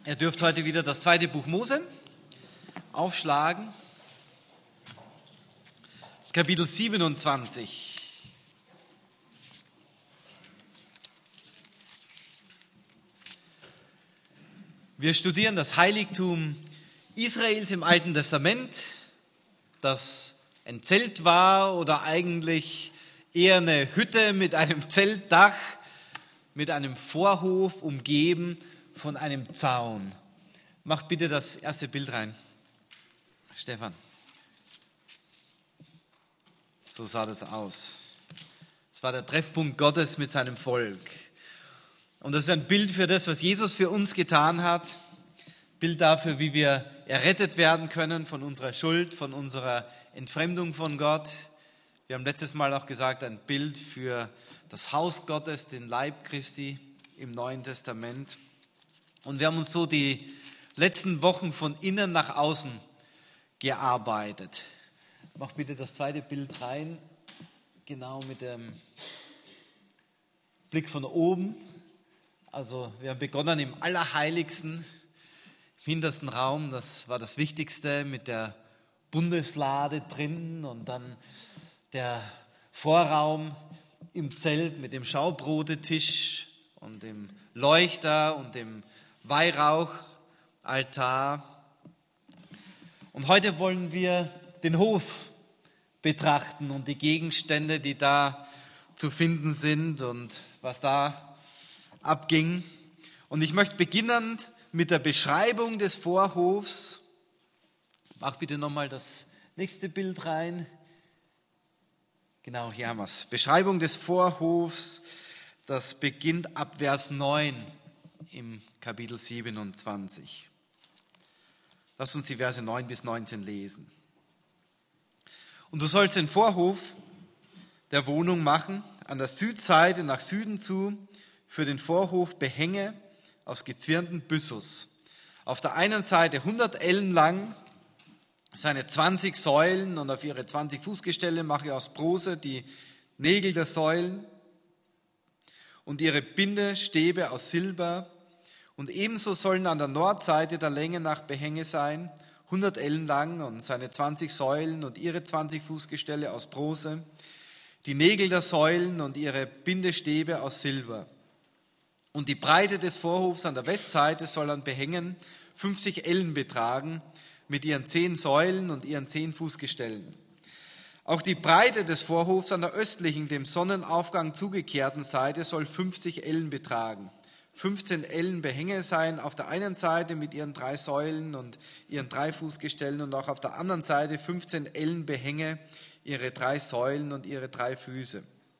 Ihr dürft heute wieder das 2. Buch Mose aufschlagen. Das Kapitel 27. Wir studieren das Heiligtum Israels im Alten Testament, das ein Zelt war oder eigentlich eher eine Hütte mit einem Zeltdach, mit einem Vorhof umgeben von einem Zaun. Macht bitte das erste Bild rein. Stefan. So sah das aus. Es war der Treffpunkt Gottes mit seinem Volk. Und das ist ein Bild für das, was Jesus für uns getan hat. Bild dafür, wie wir errettet werden können von unserer Schuld, von unserer Entfremdung von Gott. Wir haben letztes Mal auch gesagt, ein Bild für das Haus Gottes, den Leib Christi im Neuen Testament. Und wir haben uns so die letzten Wochen von innen nach außen gearbeitet. Mach bitte das zweite Bild rein, genau mit dem Blick von oben. Also wir haben begonnen im Allerheiligsten, im hintersten Raum, das war das Wichtigste, mit der Bundeslade drin und dann der Vorraum im Zelt mit dem Schaubrotetisch und dem Leuchter und dem Weihrauchaltar. Und heute wollen wir den Hof betrachten und die Gegenstände, die da zu finden sind und was da abging. Und ich möchte beginnen mit der Beschreibung des Vorhofs. Mach bitte nochmal das nächste Bild rein. Genau, hier haben wir es. Beschreibung des Vorhofs, das beginnt ab Vers 9 im Kapitel 27. Lass uns die Verse 9 bis 19 lesen. Und du sollst den Vorhof der Wohnung machen, an der Südseite nach Süden zu, für den Vorhof Behänge aus gezwirnten Byssus. Auf der einen Seite 100 Ellen lang, seine 20 Säulen und auf ihre 20 Fußgestelle mache aus Bronze die Nägel der Säulen und ihre Bindestäbe aus Silber. Und ebenso sollen an der Nordseite der Länge nach Behänge sein, 100 Ellen lang und seine 20 Säulen und ihre 20 Fußgestelle aus Bronze, die Nägel der Säulen und ihre Bindestäbe aus Silber. Und die Breite des Vorhofs an der Westseite soll an Behängen 50 Ellen betragen, mit ihren 10 Säulen und ihren 10 Fußgestellen. Auch die Breite des Vorhofs an der östlichen, dem Sonnenaufgang zugekehrten Seite soll 50 Ellen betragen. 15 Ellen Behänge sein auf der einen Seite mit ihren 3 Säulen und ihren 3 Fußgestellen und auch auf der anderen Seite 15 Ellen Behänge, ihre 3 Säulen und ihre 3 Füße.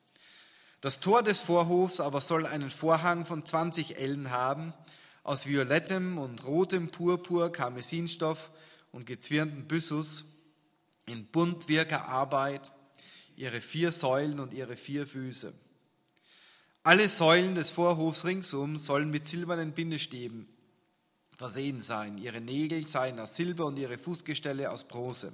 Das Tor des Vorhofs aber soll einen Vorhang von 20 Ellen haben, aus violettem und rotem Purpur, Karmesinstoff und gezwirnten Byssus, in buntwirker Arbeit, ihre 4 Säulen und ihre 4 Füße. Alle Säulen des Vorhofs ringsum sollen mit silbernen Bindestäben versehen sein. Ihre Nägel seien aus Silber und ihre Fußgestelle aus Bronze.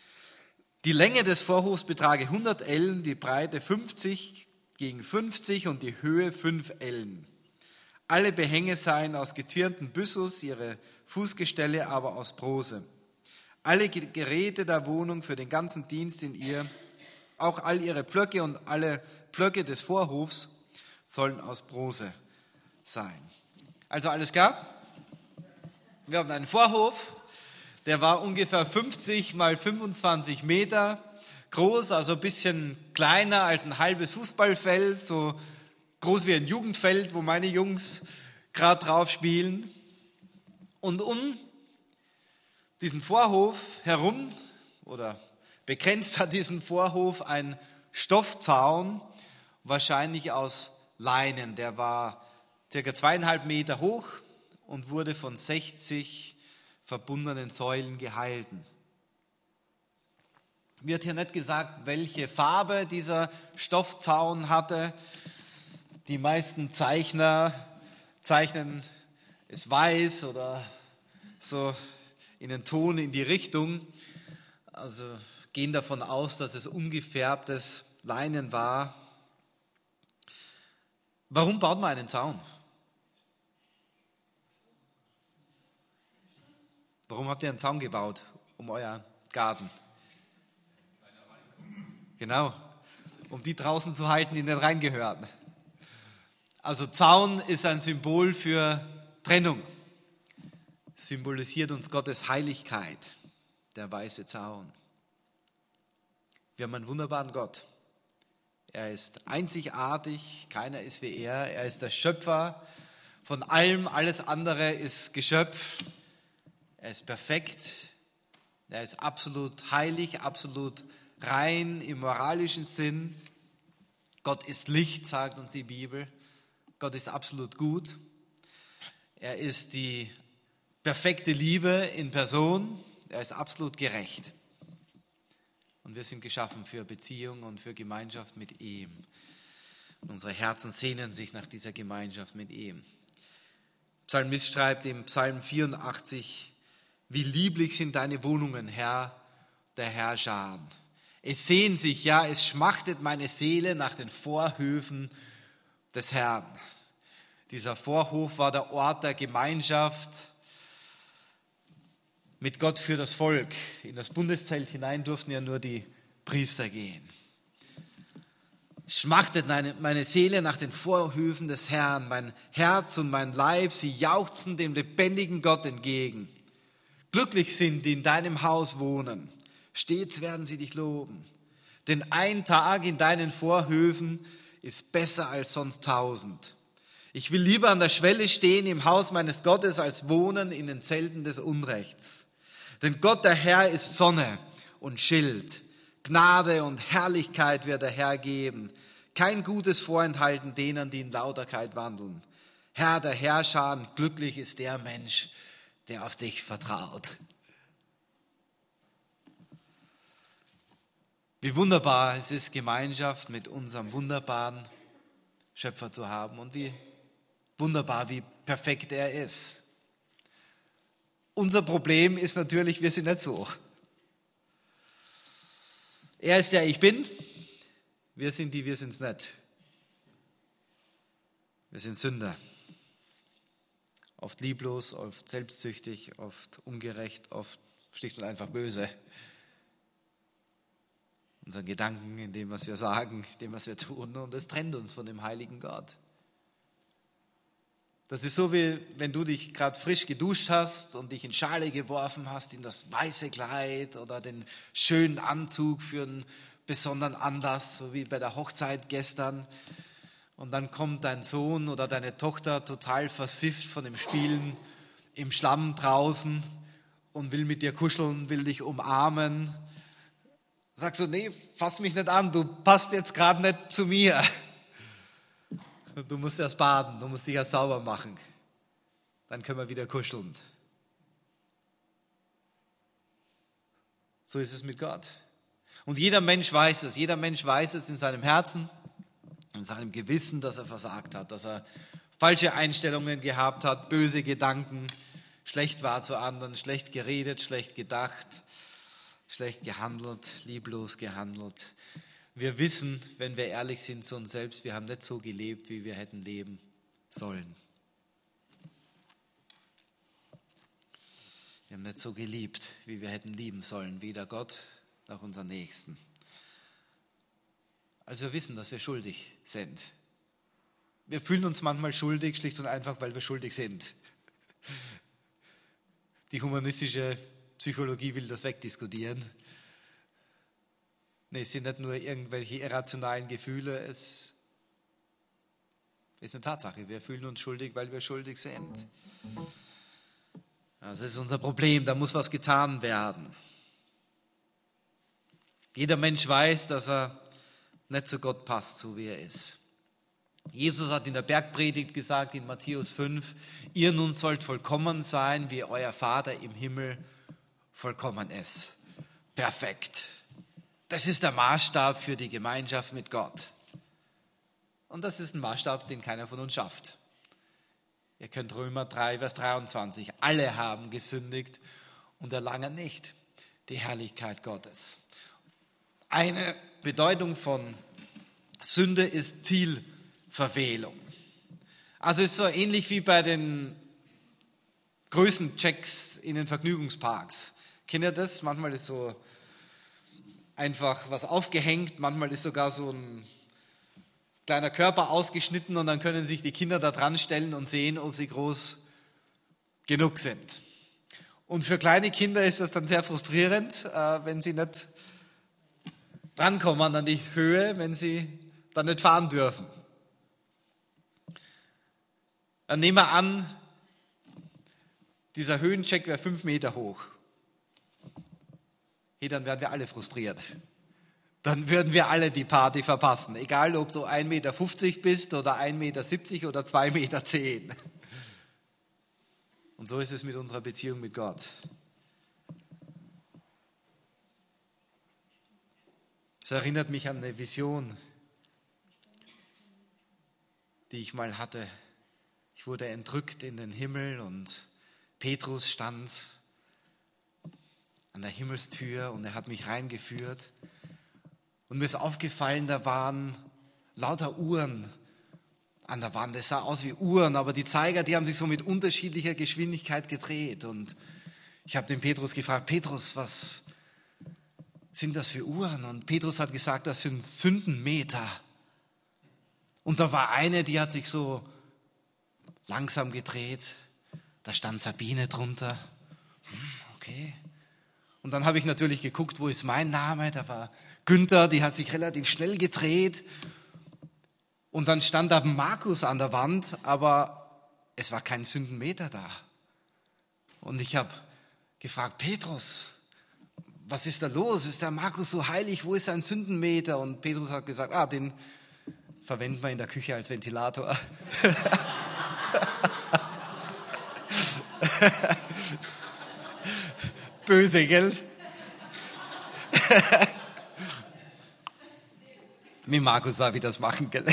Die Länge des Vorhofs betrage 100 Ellen, die Breite 50 gegen 50 und die Höhe 5 Ellen. Alle Behänge seien aus gezwirnten Byssus, ihre Fußgestelle aber aus Bronze. Alle Geräte der Wohnung für den ganzen Dienst in ihr, auch all ihre Pflöcke und alle Pflöcke des Vorhofs sollen aus Bronze sein. Also alles klar? Wir haben einen Vorhof, der war ungefähr 50 mal 25 Meter groß, also ein bisschen kleiner als ein halbes Fußballfeld, so groß wie ein Jugendfeld, wo meine Jungs gerade drauf spielen. Und um diesen Vorhof herum oder begrenzt hat diesen Vorhof ein Stoffzaun, wahrscheinlich aus Leinen. Der war ca. 2,5 Meter hoch und wurde von 60 verbundenen Säulen gehalten. Wird hier nicht gesagt, welche Farbe dieser Stoffzaun hatte. Die meisten Zeichner zeichnen es weiß oder so in den Ton in die Richtung. Also gehen davon aus, dass es ungefärbtes Leinen war. Warum baut man einen Zaun? Warum habt ihr einen Zaun gebaut um euer Garten? Genau, um die draußen zu halten, die nicht reingehören. Also Zaun ist ein Symbol für Trennung. Symbolisiert uns Gottes Heiligkeit, der weiße Zaun. Wir haben einen wunderbaren Gott. Er ist einzigartig, keiner ist wie er. Er ist der Schöpfer von allem, alles andere ist Geschöpf. Er ist perfekt, er ist absolut heilig, absolut rein im moralischen Sinn. Gott ist Licht, sagt uns die Bibel. Gott ist absolut gut. Er ist die perfekte Liebe in Person. Er ist absolut gerecht. Und wir sind geschaffen für Beziehung und für Gemeinschaft mit ihm. Und unsere Herzen sehnen sich nach dieser Gemeinschaft mit ihm. Psalmist schreibt im Psalm 84, wie lieblich sind deine Wohnungen, Herr, der Herrscher. Es sehnt sich, ja, es schmachtet meine Seele nach den Vorhöfen des Herrn. Dieser Vorhof war der Ort der Gemeinschaft mit Gott für das Volk. In das Bundeszelt hinein durften ja nur die Priester gehen. Schmachtet meine Seele nach den Vorhöfen des Herrn, mein Herz und mein Leib, sie jauchzen dem lebendigen Gott entgegen. Glücklich sind, die in deinem Haus wohnen, stets werden sie dich loben. Denn ein Tag in deinen Vorhöfen ist besser als sonst 1000. Ich will lieber an der Schwelle stehen im Haus meines Gottes, als wohnen in den Zelten des Unrechts. Denn Gott, der Herr, ist Sonne und Schild. Gnade und Herrlichkeit wird der Herr geben. Kein Gutes vorenthalten denen, die in Lauterkeit wandeln. Herr, der Herrscher, glücklich ist der Mensch, der auf dich vertraut. Wie wunderbar es ist, Gemeinschaft mit unserem wunderbaren Schöpfer zu haben und wie wunderbar, wie perfekt er ist. Unser Problem ist natürlich, wir sind nicht so. Er ist der Ich Bin, wir sind die, wir sind's nicht. Wir sind Sünder. Oft lieblos, oft selbstsüchtig, oft ungerecht, oft schlicht und einfach böse. Unseren Gedanken, in dem, was wir sagen, in dem, was wir tun. Und es trennt uns von dem heiligen Gott. Das ist so, wie wenn du dich gerade frisch geduscht hast und dich in Schale geworfen hast, in das weiße Kleid oder den schönen Anzug für einen besonderen Anlass, so wie bei der Hochzeit gestern. Und dann kommt dein Sohn oder deine Tochter total versifft von dem Spielen im Schlamm draußen und will mit dir kuscheln, will dich umarmen. Sagst du, nee, fass mich nicht an, du passt jetzt gerade nicht zu mir. Du musst erst baden, du musst dich erst sauber machen. Dann können wir wieder kuscheln. So ist es mit Gott. Und jeder Mensch weiß es in seinem Herzen, in seinem Gewissen, dass er versagt hat, dass er falsche Einstellungen gehabt hat, böse Gedanken, schlecht war zu anderen, schlecht geredet, schlecht gedacht, schlecht gehandelt, lieblos gehandelt. Wir wissen, wenn wir ehrlich sind zu uns selbst, wir haben nicht so gelebt, wie wir hätten leben sollen. Wir haben nicht so geliebt, wie wir hätten lieben sollen, weder Gott noch unseren Nächsten. Also wir wissen, dass wir schuldig sind. Wir fühlen uns manchmal schuldig, schlicht und einfach, weil wir schuldig sind. Die humanistische Psychologie will das wegdiskutieren. Nee, es sind nicht nur irgendwelche irrationalen Gefühle, es ist eine Tatsache. Wir fühlen uns schuldig, weil wir schuldig sind. Das ist unser Problem, da muss was getan werden. Jeder Mensch weiß, dass er nicht zu Gott passt, so wie er ist. Jesus hat in der Bergpredigt gesagt, in Matthäus 5, ihr nun sollt vollkommen sein, wie euer Vater im Himmel vollkommen ist. Perfekt. Das ist der Maßstab für die Gemeinschaft mit Gott. Und das ist ein Maßstab, den keiner von uns schafft. Ihr könnt Römer 3, Vers 23. Alle haben gesündigt und erlangen nicht die Herrlichkeit Gottes. Eine Bedeutung von Sünde ist Zielverfehlung. Also es ist so ähnlich wie bei den Größenchecks in den Vergnügungsparks. Kennt ihr das? Manchmal ist so einfach was aufgehängt, manchmal ist sogar so ein kleiner Körper ausgeschnitten und dann können sich die Kinder da dran stellen und sehen, ob sie groß genug sind. Und für kleine Kinder ist das dann sehr frustrierend, wenn sie nicht drankommen an die Höhe, wenn sie dann nicht fahren dürfen. Dann nehmen wir an, dieser Höhencheck wäre 5 Meter hoch. Hey, dann wären wir alle frustriert. Dann würden wir alle die Party verpassen. Egal, ob du 1,50 Meter bist oder 1,70 Meter oder 2,10 Meter. Und so ist es mit unserer Beziehung mit Gott. Es erinnert mich an eine Vision, die ich mal hatte. Ich wurde entrückt in den Himmel und Petrus stand an der Himmelstür und er hat mich reingeführt. Und mir ist aufgefallen, da waren lauter Uhren an der Wand. Es sah aus wie Uhren, aber die Zeiger, die haben sich so mit unterschiedlicher Geschwindigkeit gedreht. Und ich habe den Petrus gefragt, Petrus, was sind das für Uhren? Und Petrus hat gesagt, das sind Sündenmeter. Und da war eine, die hat sich so langsam gedreht. Da stand Sabine drunter. Okay. Und dann habe ich natürlich geguckt, wo ist mein Name? Da war Günther, die hat sich relativ schnell gedreht. Und dann stand da Markus an der Wand, aber es war kein Sündenmeter da. Und ich habe gefragt, Petrus, was ist da los? Ist der Markus so heilig? Wo ist sein Sündenmeter? Und Petrus hat gesagt, den verwenden wir in der Küche als Ventilator. Böse, gell? Mit Markus sah, wie das machen, gell?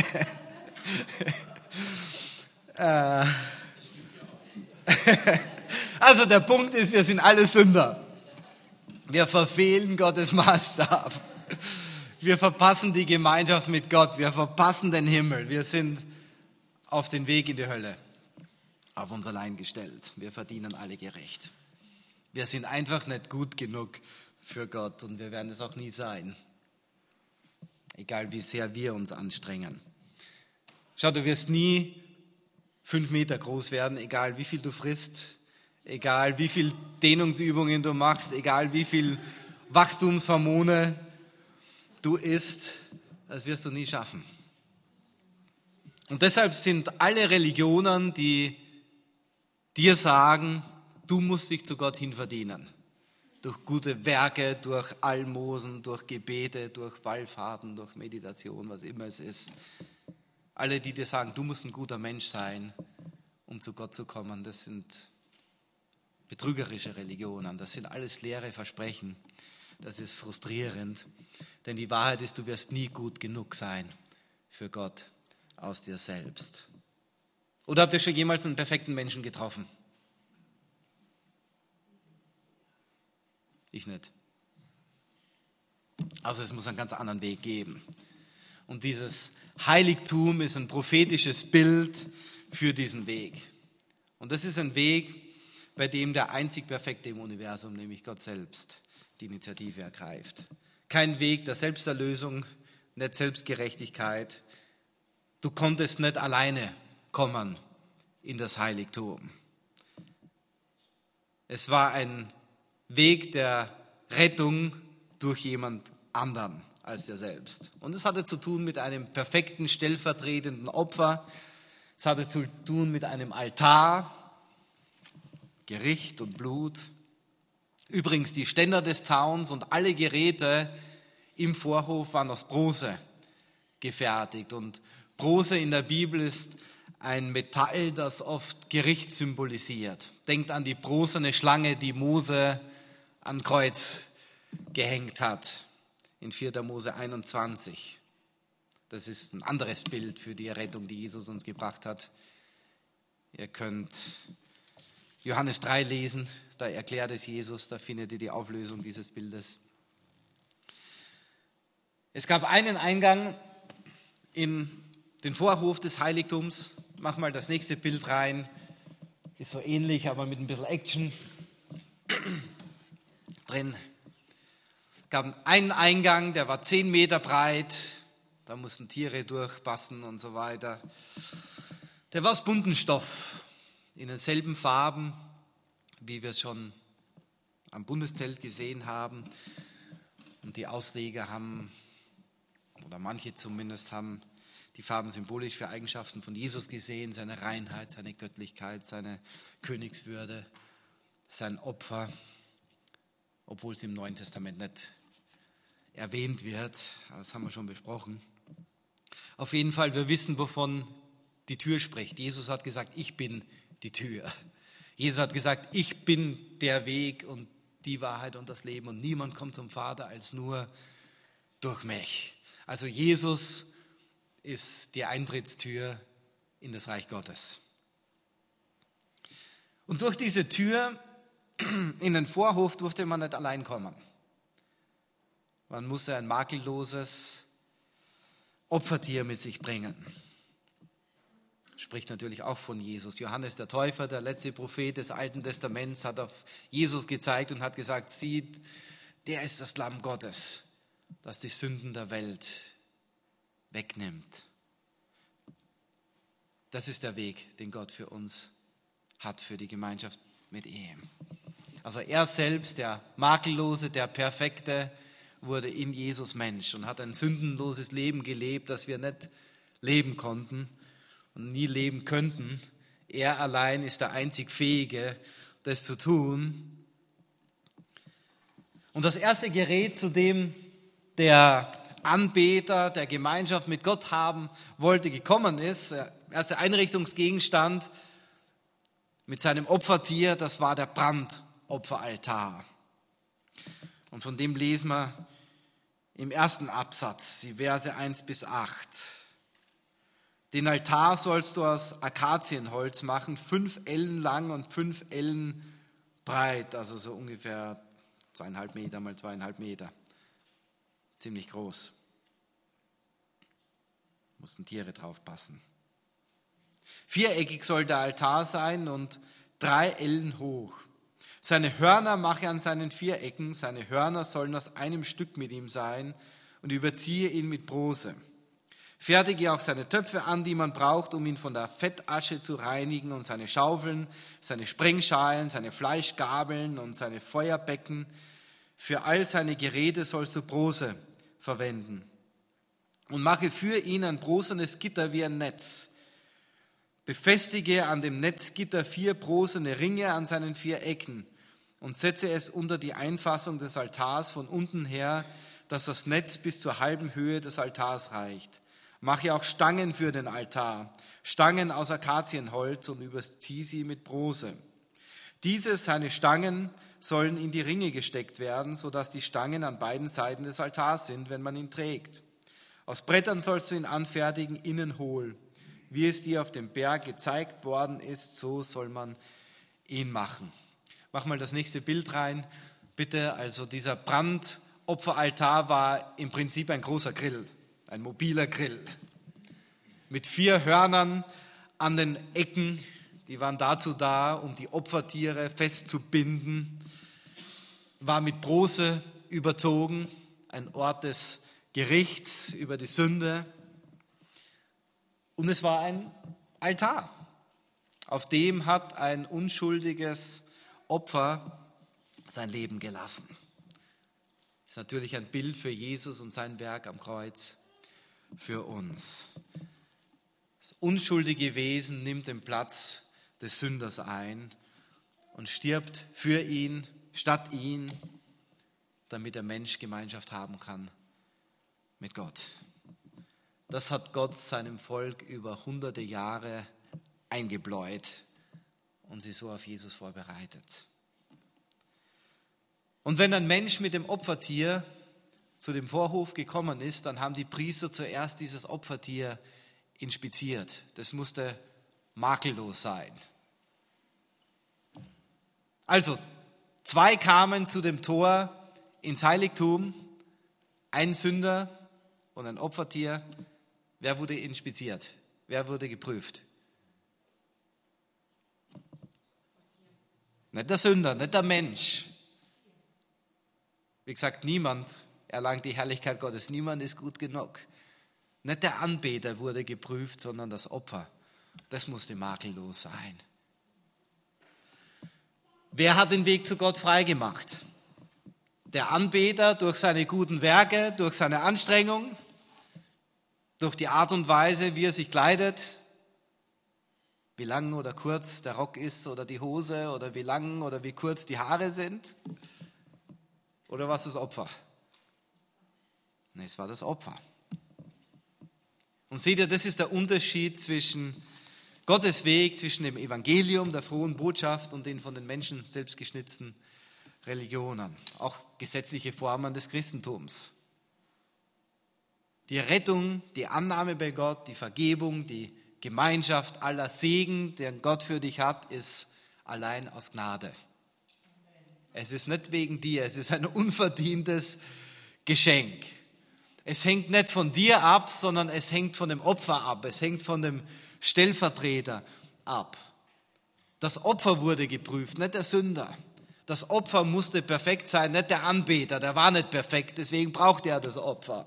Also der Punkt ist, wir sind alle Sünder. Wir verfehlen Gottes Maßstab. Wir verpassen die Gemeinschaft mit Gott. Wir verpassen den Himmel. Wir sind auf den Weg in die Hölle auf uns allein gestellt. Wir verdienen alle gerecht. Wir sind einfach nicht gut genug für Gott und wir werden es auch nie sein. Egal wie sehr wir uns anstrengen. Schau, du wirst nie 5 Meter groß werden, egal wie viel du frisst, egal wie viel Dehnungsübungen du machst, egal wie viel Wachstumshormone du isst, das wirst du nie schaffen. Und deshalb sind alle Religionen, die dir sagen, du musst dich zu Gott hin verdienen. Durch gute Werke, durch Almosen, durch Gebete, durch Wallfahrten, durch Meditation, was immer es ist. Alle, die dir sagen, du musst ein guter Mensch sein, um zu Gott zu kommen, das sind betrügerische Religionen. Das sind alles leere Versprechen. Das ist frustrierend. Denn die Wahrheit ist, du wirst nie gut genug sein für Gott aus dir selbst. Oder habt ihr schon jemals einen perfekten Menschen getroffen? Ich nicht. Also es muss einen ganz anderen Weg geben. Und dieses Heiligtum ist ein prophetisches Bild für diesen Weg. Und das ist ein Weg, bei dem der einzig Perfekte im Universum, nämlich Gott selbst, die Initiative ergreift. Kein Weg der Selbsterlösung, nicht Selbstgerechtigkeit. Du konntest nicht alleine kommen in das Heiligtum. Es war ein Weg der Rettung durch jemand anderen als dir selbst. Und es hatte zu tun mit einem perfekten, stellvertretenden Opfer. Es hatte zu tun mit einem Altar, Gericht und Blut. Übrigens, die Ständer des Zauns und alle Geräte im Vorhof waren aus Bronze gefertigt. Und Bronze in der Bibel ist ein Metall, das oft Gericht symbolisiert. Denkt an die bronzene Schlange, die Mose an Kreuz gehängt hat, in 4. Mose 21. Das ist ein anderes Bild für die Errettung, die Jesus uns gebracht hat. Ihr könnt Johannes 3 lesen, da erklärt es Jesus, da findet ihr die Auflösung dieses Bildes. Es gab einen Eingang in den Vorhof des Heiligtums. Mach mal das nächste Bild rein. Ist so ähnlich, aber mit ein bisschen Action drin. Es gab einen Eingang, der war 10 Meter breit. Da mussten Tiere durchpassen und so weiter. Der war aus buntem Stoff, in denselben Farben, wie wir es schon am Bundeszelt gesehen haben. Und die Ausleger haben, oder manche zumindest, haben die Farben symbolisch für Eigenschaften von Jesus gesehen, seine Reinheit, seine Göttlichkeit, seine Königswürde, sein Opfer, obwohl es im Neuen Testament nicht erwähnt wird, aber das haben wir schon besprochen. Auf jeden Fall, wir wissen, wovon die Tür spricht. Jesus hat gesagt, ich bin die Tür. Jesus hat gesagt, ich bin der Weg und die Wahrheit und das Leben und niemand kommt zum Vater als nur durch mich. Also Jesus ist die Eintrittstür in das Reich Gottes. Und durch diese Tür in den Vorhof durfte man nicht allein kommen. Man musste ein makelloses Opfertier mit sich bringen. Spricht natürlich auch von Jesus. Johannes der Täufer, der letzte Prophet des Alten Testaments, hat auf Jesus gezeigt und hat gesagt, sieht, der ist das Lamm Gottes, das die Sünden der Welt wegnimmt. Das ist der Weg, den Gott für uns hat, für die Gemeinschaft mit ihm. Also er selbst, der Makellose, der Perfekte, wurde in Jesus Mensch und hat ein sündenloses Leben gelebt, das wir nicht leben konnten und nie leben könnten. Er allein ist der einzig Fähige, das zu tun. Und das erste Gerät, zu dem der Anbeter der Gemeinschaft mit Gott haben wollte, gekommen ist, der erste Einrichtungsgegenstand mit seinem Opfertier, das war der Brandopferaltar. Und von dem lesen wir im ersten Absatz, die Verse 1-8. Den Altar sollst du aus Akazienholz machen, 5 Ellen lang und 5 Ellen breit, also so ungefähr 2,5 Meter mal 2,5 Meter. Ziemlich groß. Mussten Tiere drauf passen. 4-eckig soll der Altar sein und 3 Ellen hoch. Seine Hörner mache an seinen 4 Ecken, seine Hörner sollen aus einem Stück mit ihm sein und überziehe ihn mit Bronze. Fertige auch seine Töpfe an, die man braucht, um ihn von der Fettasche zu reinigen, und seine Schaufeln, seine Sprengschalen, seine Fleischgabeln und seine Feuerbecken. Für all seine Geräte sollst du Bronze verwenden. Und mache für ihn ein bronzenes Gitter wie ein Netz. Befestige an dem Netzgitter 4 bronzene Ringe an seinen 4 Ecken und setze es unter die Einfassung des Altars von unten her, dass das Netz bis zur halben Höhe des Altars reicht. Mache auch Stangen für den Altar, Stangen aus Akazienholz, und überziehe sie mit Bronze. Diese, seine Stangen, sollen in die Ringe gesteckt werden, sodass die Stangen an beiden Seiten des Altars sind, wenn man ihn trägt. Aus Brettern sollst du ihn anfertigen, innen hohl. Wie es dir auf dem Berg gezeigt worden ist, so soll man ihn machen. Mach mal das nächste Bild rein, bitte. Also dieser Brandopferaltar war im Prinzip ein großer Grill, ein mobiler Grill mit 4 Hörnern an den Ecken. Die waren dazu da, um die Opfertiere festzubinden. War mit Bronze überzogen, ein Ort des Gerichts über die Sünde. Und es war ein Altar. Auf dem hat ein unschuldiges Opfer sein Leben gelassen. Das ist natürlich ein Bild für Jesus und sein Werk am Kreuz für uns. Das unschuldige Wesen nimmt den Platz des Sünders ein und stirbt für ihn, statt ihn, damit der Mensch Gemeinschaft haben kann mit Gott. Das hat Gott seinem Volk über hunderte Jahre eingebläut und sie so auf Jesus vorbereitet. Und wenn ein Mensch mit dem Opfertier zu dem Vorhof gekommen ist, dann haben die Priester zuerst dieses Opfertier inspiziert. Das musste makellos sein. Also, 2 kamen zu dem Tor ins Heiligtum, ein Sünder und ein Opfertier. Wer wurde inspiziert? Wer wurde geprüft? Nicht der Sünder, nicht der Mensch. Wie gesagt, niemand erlangt die Herrlichkeit Gottes. Niemand ist gut genug. Nicht der Anbeter wurde geprüft, sondern das Opfer. Das musste makellos sein. Wer hat den Weg zu Gott freigemacht? Der Anbeter durch seine guten Werke, durch seine Anstrengung, durch die Art und Weise, wie er sich kleidet, wie lang oder kurz der Rock ist oder die Hose oder wie lang oder wie kurz die Haare sind? Oder was das Opfer? Nein, es war das Opfer. Und seht ihr, das ist der Unterschied zwischen Gottes Weg, zwischen dem Evangelium, der frohen Botschaft und den von den Menschen selbst geschnitzten Religionen, auch gesetzliche Formen des Christentums. Die Rettung, die Annahme bei Gott, die Vergebung, die Gemeinschaft aller Segen, den Gott für dich hat, ist allein aus Gnade. Es ist nicht wegen dir, es ist ein unverdientes Geschenk. Es hängt nicht von dir ab, sondern es hängt von dem Opfer ab, es hängt von dem Stellvertreter ab. Das Opfer wurde geprüft, nicht der Sünder. Das Opfer musste perfekt sein, nicht der Anbeter, der war nicht perfekt, deswegen brauchte er das Opfer.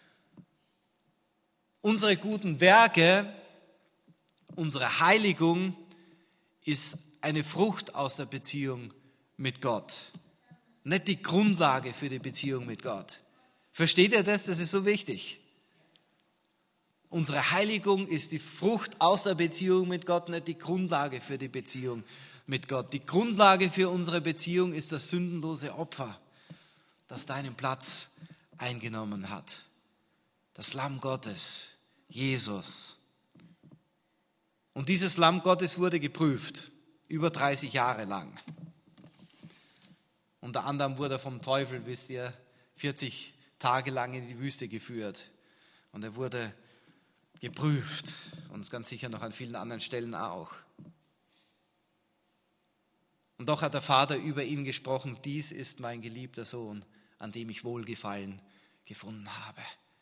Unsere guten Werke, unsere Heiligung ist eine Frucht aus der Beziehung mit Gott. Nicht die Grundlage für die Beziehung mit Gott. Versteht ihr das? Das ist so wichtig. Unsere Heiligung ist die Frucht aus der Beziehung mit Gott, nicht die Grundlage für die Beziehung mit Gott. Die Grundlage für unsere Beziehung ist das sündlose Opfer, das deinen Platz eingenommen hat. Das Lamm Gottes, Jesus. Und dieses Lamm Gottes wurde geprüft, über 30 Jahre lang. Unter anderem wurde er vom Teufel, wisst ihr, 40 Tage lang in die Wüste geführt. Und er wurde geprüft und ganz sicher noch an vielen anderen Stellen auch. Und doch hat der Vater über ihn gesprochen, dies ist mein geliebter Sohn, an dem ich Wohlgefallen gefunden habe.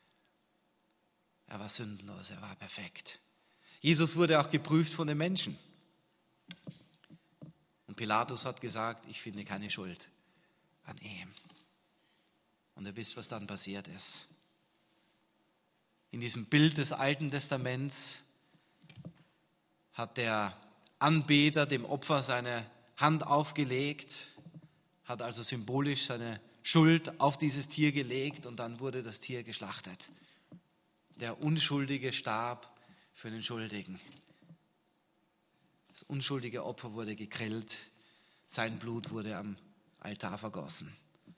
Er war sündenlos, er war perfekt. Jesus wurde auch geprüft von den Menschen. Und Pilatus hat gesagt, ich finde keine Schuld an ihm. Und ihr wisst, was dann passiert ist. In diesem Bild des Alten Testaments hat der Anbeter dem Opfer seine Hand aufgelegt, hat also symbolisch seine Schuld auf dieses Tier gelegt und dann wurde das Tier geschlachtet. Der Unschuldige starb für den Schuldigen. Das unschuldige Opfer wurde gegrillt, sein Blut wurde am Altar vergossen.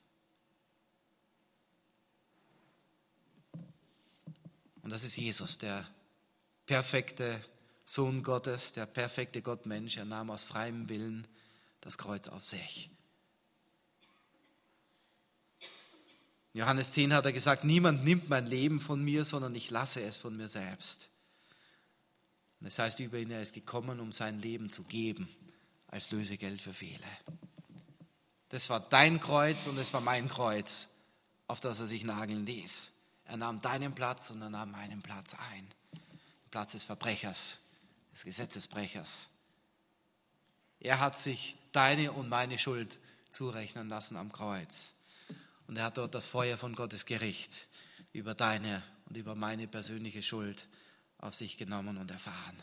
Und das ist Jesus, der perfekte Sohn Gottes, der perfekte Gottmensch. Er nahm aus freiem Willen das Kreuz auf sich. In Johannes 10 hat er gesagt, niemand nimmt mein Leben von mir, sondern ich lasse es von mir selbst. Und das heißt über ihn, er ist gekommen, um sein Leben zu geben, als Lösegeld für viele. Das war dein Kreuz und das war mein Kreuz, auf das er sich nageln ließ. Er nahm deinen Platz und er nahm meinen Platz ein. Den Platz des Verbrechers, des Gesetzesbrechers. Er hat sich deine und meine Schuld zurechnen lassen am Kreuz. Und er hat dort das Feuer von Gottes Gericht über deine und über meine persönliche Schuld auf sich genommen und erfahren.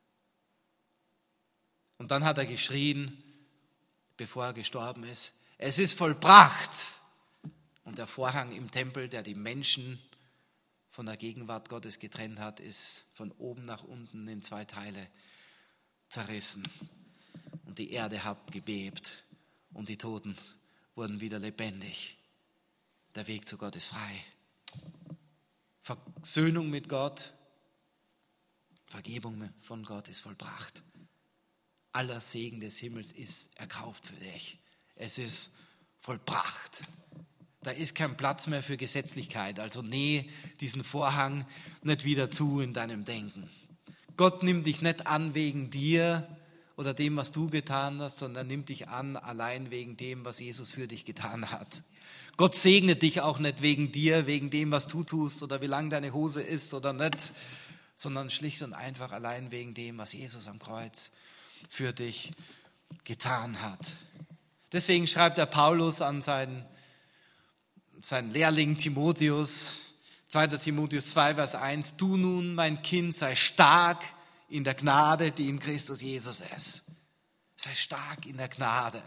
Und dann hat er geschrien, bevor er gestorben ist, es ist vollbracht. Und der Vorhang im Tempel, der die Menschen von der Gegenwart Gottes getrennt hat, ist von oben nach unten in 2 Teile zerrissen. Und die Erde hat gebebt und die Toten wurden wieder lebendig. Der Weg zu Gott ist frei. Versöhnung mit Gott, Vergebung von Gott ist vollbracht. Aller Segen des Himmels ist erkauft für dich. Es ist vollbracht. Da ist kein Platz mehr für Gesetzlichkeit. Also nähe diesen Vorhang nicht wieder zu in deinem Denken. Gott nimmt dich nicht an wegen dir oder dem, was du getan hast, sondern nimmt dich an allein wegen dem, was Jesus für dich getan hat. Gott segnet dich auch nicht wegen dir, wegen dem, was du tust oder wie lang deine Hose ist oder nicht, sondern schlicht und einfach allein wegen dem, was Jesus am Kreuz für dich getan hat. Deswegen schreibt der Paulus an seinen Lehrling Timotheus, 2. Timotheus 2, Vers 1, du nun, mein Kind, sei stark in der Gnade, die in Christus Jesus ist. Sei stark in der Gnade.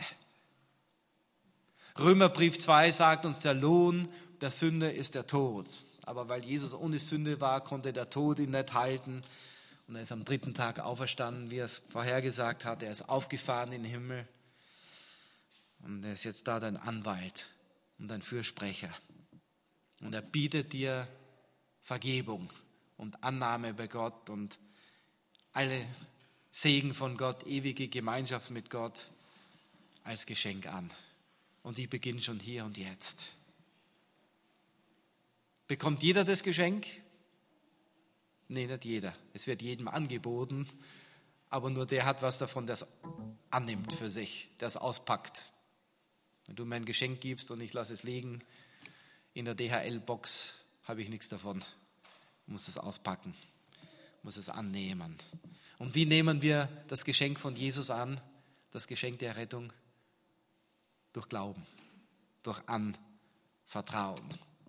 Römerbrief 2 sagt uns, der Lohn der Sünde ist der Tod. Aber weil Jesus ohne Sünde war, konnte der Tod ihn nicht halten. Und er ist am 3. Tag auferstanden, wie er es vorhergesagt hat. Er ist aufgefahren in den Himmel. Und er ist jetzt da dein Anwalt und dein Fürsprecher. Und er bietet dir Vergebung und Annahme bei Gott und alle Segen von Gott, ewige Gemeinschaft mit Gott als Geschenk an. Und die beginnt schon hier und jetzt. Bekommt jeder das Geschenk? Nee, nicht jeder. Es wird jedem angeboten, aber nur der hat was davon, der es annimmt für sich, der es auspackt. Wenn du mir ein Geschenk gibst und ich lasse es liegen in der DHL-Box, habe ich nichts davon. Ich muss es auspacken, muss es annehmen. Und wie nehmen wir das Geschenk von Jesus an, das Geschenk der Rettung? Durch Glauben, durch Anvertrauen.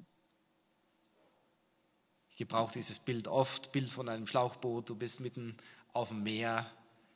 Ich gebrauche dieses Bild oft, Bild von einem Schlauchboot, du bist mitten auf dem Meer.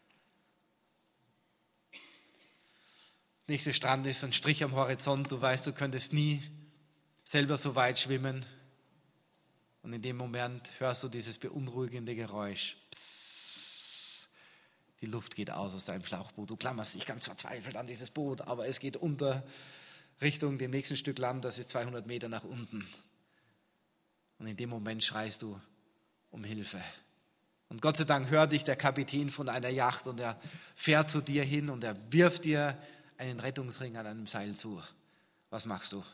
Nächster Strand ist ein Strich am Horizont, du weißt, du könntest nie selber so weit schwimmen. Und in dem Moment hörst du dieses beunruhigende Geräusch. Psst. Die Luft geht aus deinem Schlauchboot. Du klammerst dich ganz verzweifelt an dieses Boot, aber es geht unter Richtung dem nächsten Stück Land, das ist 200 Meter nach unten. Und in dem Moment schreist du um Hilfe. Und Gott sei Dank hört dich der Kapitän von einer Yacht und er fährt zu dir hin und er wirft dir einen Rettungsring an einem Seil zu. Was machst du?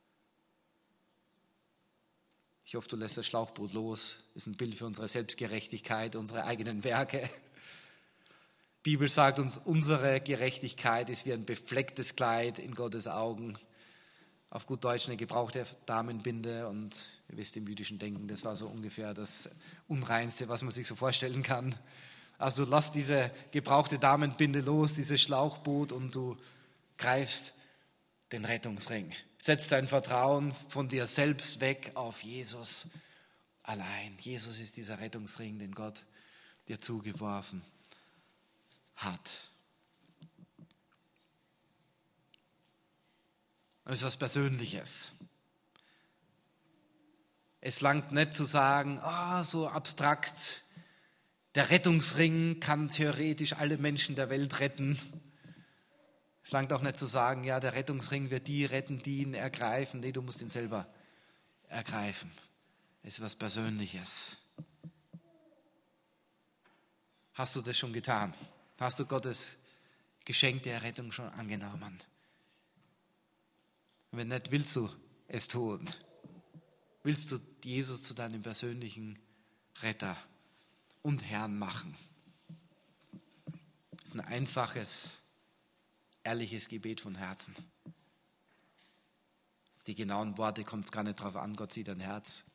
Ich hoffe, du lässt das Schlauchboot los. Das ist ein Bild für unsere Selbstgerechtigkeit, unsere eigenen Werke. Die Bibel sagt uns, unsere Gerechtigkeit ist wie ein beflecktes Kleid in Gottes Augen. Auf gut Deutsch eine gebrauchte Damenbinde. Und ihr wisst, im jüdischen Denken, das war so ungefähr das Unreinste, was man sich so vorstellen kann. Also du lass diese gebrauchte Damenbinde los, dieses Schlauchboot, und du greifst den Rettungsring. Setz dein Vertrauen von dir selbst weg auf Jesus allein. Jesus ist dieser Rettungsring, den Gott dir zugeworfen hat. Das ist was Persönliches. Es langt nicht zu sagen, so abstrakt, der Rettungsring kann theoretisch alle Menschen der Welt retten. Es langt auch nicht zu sagen, ja, der Rettungsring wird die retten, die ihn ergreifen. Nee, du musst ihn selber ergreifen. Es ist was Persönliches. Hast du das schon getan? Hast du Gottes Geschenk der Rettung schon angenommen? Wenn nicht, willst du es tun? Willst du Jesus zu deinem persönlichen Retter und Herrn machen? Das ist ein einfaches, ehrliches Gebet von Herzen. Auf die genauen Worte kommt es gar nicht drauf an, Gott sieht dein Herz.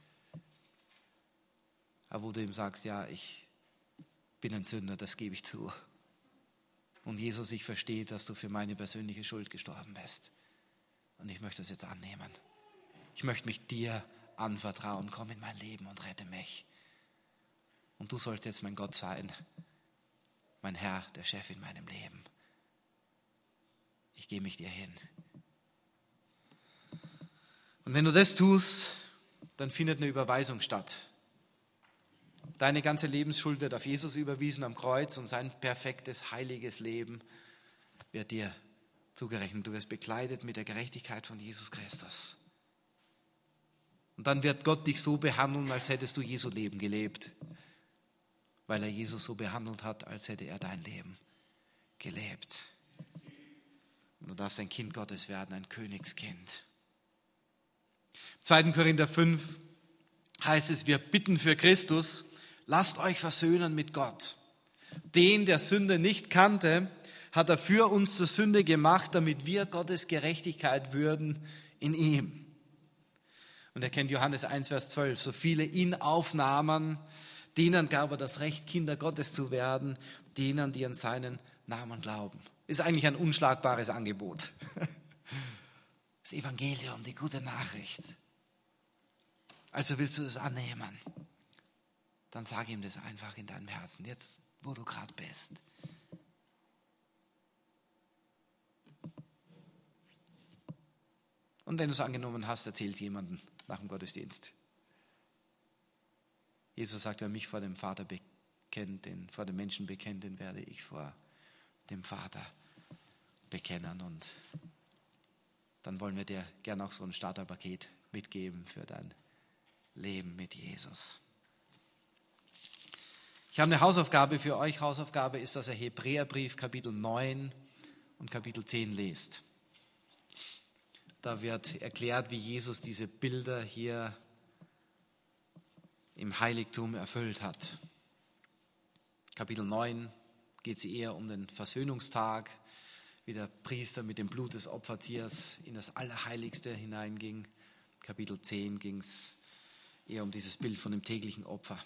Aber wo du ihm sagst, ja, ich bin ein Sünder, das gebe ich zu. Und Jesus, ich verstehe, dass du für meine persönliche Schuld gestorben bist. Und ich möchte das jetzt annehmen. Ich möchte mich dir anvertrauen. Komm in mein Leben und rette mich. Und du sollst jetzt mein Gott sein, mein Herr, der Chef in meinem Leben. Ich gebe mich dir hin. Und wenn du das tust, dann findet eine Überweisung statt. Deine ganze Lebensschuld wird auf Jesus überwiesen am Kreuz und sein perfektes, heiliges Leben wird dir zugerechnet. Du wirst bekleidet mit der Gerechtigkeit von Jesus Christus. Und dann wird Gott dich so behandeln, als hättest du Jesu Leben gelebt, weil er Jesus so behandelt hat, als hätte er dein Leben gelebt. Und du darfst ein Kind Gottes werden, ein Königskind. 2. Korinther 5 heißt es, wir bitten für Christus, lasst euch versöhnen mit Gott. Den, der Sünde nicht kannte, hat er für uns zur Sünde gemacht, damit wir Gottes Gerechtigkeit würden in ihm. Und er kennt Johannes 1, Vers 12. So viele ihn aufnahmen, denen gab er das Recht, Kinder Gottes zu werden, denen, die an seinen Namen glauben. Ist eigentlich ein unschlagbares Angebot. Das Evangelium, die gute Nachricht. Also willst du es annehmen? Dann sag ihm das einfach in deinem Herzen, jetzt wo du gerade bist. Und wenn du es angenommen hast, erzähl es jemandem nach dem Gottesdienst. Jesus sagt, wer mich vor dem Vater bekennt, vor den Menschen bekennt, den werde ich vor dem Vater bekennen. Und dann wollen wir dir gerne auch so ein Starterpaket mitgeben für dein Leben mit Jesus. Ich habe eine Hausaufgabe für euch. Hausaufgabe ist, dass ihr Hebräerbrief Kapitel 9 und Kapitel 10 lest. Da wird erklärt, wie Jesus diese Bilder hier im Heiligtum erfüllt hat. Kapitel 9 geht es eher um den Versöhnungstag, wie der Priester mit dem Blut des Opfertiers in das Allerheiligste hineinging. Kapitel 10 ging es eher um dieses Bild von dem täglichen Opfer.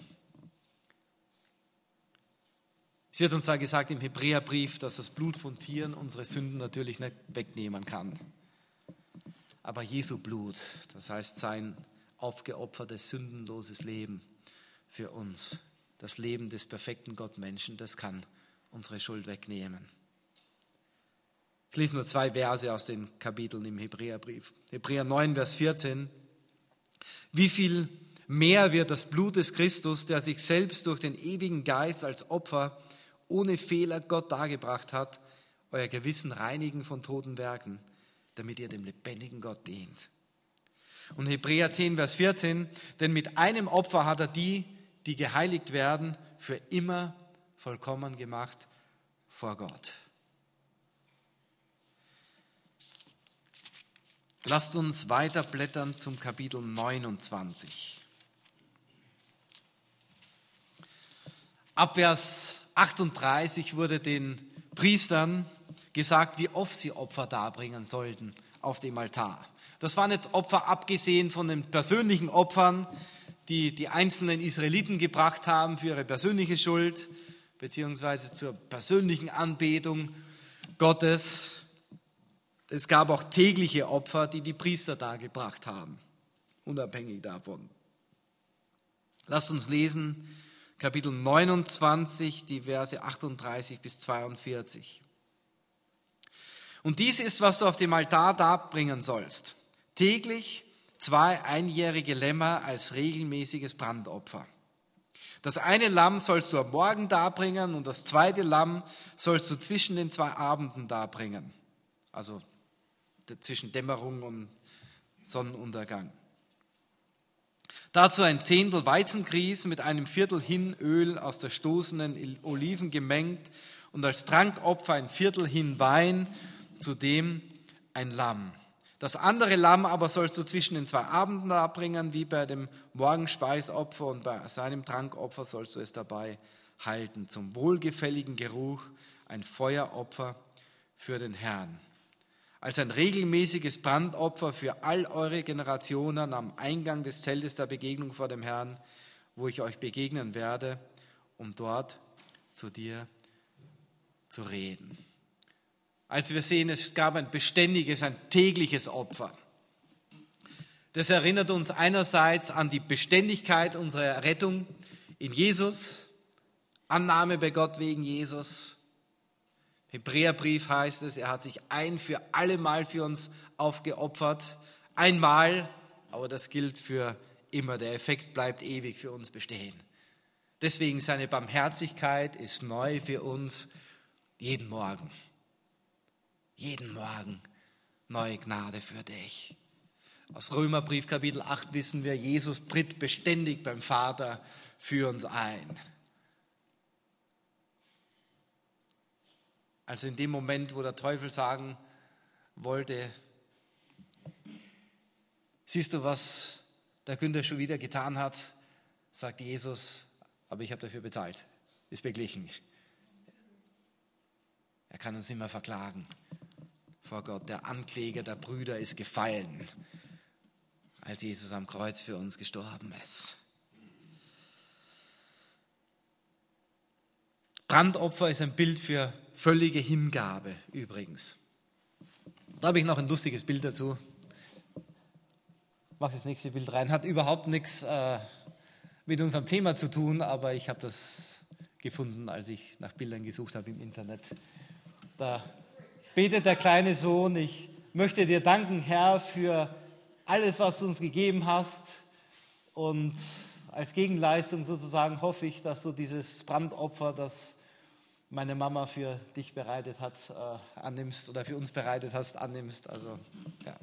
Es wird uns da gesagt im Hebräerbrief, dass das Blut von Tieren unsere Sünden natürlich nicht wegnehmen kann. Aber Jesu Blut, das heißt sein aufgeopfertes, sündenloses Leben für uns, das Leben des perfekten Gottmenschen, das kann unsere Schuld wegnehmen. Ich lese nur 2 Verse aus den Kapiteln im Hebräerbrief. Hebräer 9, Vers 14. Wie viel mehr wird das Blut des Christus, der sich selbst durch den ewigen Geist als Opfer ohne Fehler Gott dargebracht hat, euer Gewissen reinigen von toten Werken, damit ihr dem lebendigen Gott dient. Und Hebräer 10, Vers 14, denn mit einem Opfer hat er die geheiligt werden, für immer vollkommen gemacht vor Gott. Lasst uns weiterblättern zum Kapitel 29. Ab Vers 38 wurde den Priestern gesagt, wie oft sie Opfer darbringen sollten auf dem Altar. Das waren jetzt Opfer abgesehen von den persönlichen Opfern, die die einzelnen Israeliten gebracht haben für ihre persönliche Schuld, beziehungsweise zur persönlichen Anbetung Gottes. Es gab auch tägliche Opfer, die die Priester dargebracht haben, unabhängig davon. Lasst uns lesen, Kapitel 29, die Verse 38 bis 42. Und dies ist, was du auf dem Altar darbringen sollst. Täglich 2 einjährige Lämmer als regelmäßiges Brandopfer. Das eine Lamm sollst du am Morgen darbringen und das zweite Lamm sollst du zwischen den 2 Abenden darbringen. Also zwischen Dämmerung und Sonnenuntergang. Dazu ein Zehntel Weizengrieß mit einem Viertel Hin Öl aus der stoßenden Oliven gemengt und als Trankopfer ein Viertel Hin Wein, zudem ein Lamm. Das andere Lamm aber sollst du zwischen den 2 Abenden darbringen, wie bei dem Morgenspeisopfer, und bei seinem Trankopfer sollst du es dabei halten. Zum wohlgefälligen Geruch ein Feueropfer für den Herrn. Als ein regelmäßiges Brandopfer für all eure Generationen am Eingang des Zeltes der Begegnung vor dem Herrn, wo ich euch begegnen werde, um dort zu dir zu reden. Also wir sehen, es gab ein beständiges, ein tägliches Opfer. Das erinnert uns einerseits an die Beständigkeit unserer Errettung in Jesus, Annahme bei Gott wegen Jesus. Hebräerbrief heißt es, er hat sich ein für alle Mal für uns aufgeopfert. Einmal, aber das gilt für immer. Der Effekt bleibt ewig für uns bestehen. Deswegen seine Barmherzigkeit ist neu für uns jeden Morgen. Jeden Morgen neue Gnade für dich. Aus Römerbrief Kapitel 8 wissen wir, Jesus tritt beständig beim Vater für uns ein. Also in dem Moment, wo der Teufel sagen wollte, siehst du, was der Günther schon wieder getan hat, sagt Jesus, aber ich habe dafür bezahlt, ist beglichen. Er kann uns nicht mehr verklagen vor Gott. Der Ankläger der Brüder ist gefallen, als Jesus am Kreuz für uns gestorben ist. Brandopfer ist ein Bild für völlige Hingabe übrigens. Da habe ich noch ein lustiges Bild dazu. Ich mache das nächste Bild rein. Hat überhaupt nichts mit unserem Thema zu tun, aber ich habe das gefunden, als ich nach Bildern gesucht habe im Internet. Da betet der kleine Sohn: Ich möchte dir danken, Herr, für alles, was du uns gegeben hast. Und als Gegenleistung sozusagen hoffe ich, dass du dieses Brandopfer, das meine Mama für dich bereitet hat, annimmst oder für uns bereitet hast, annimmst. Also, ja.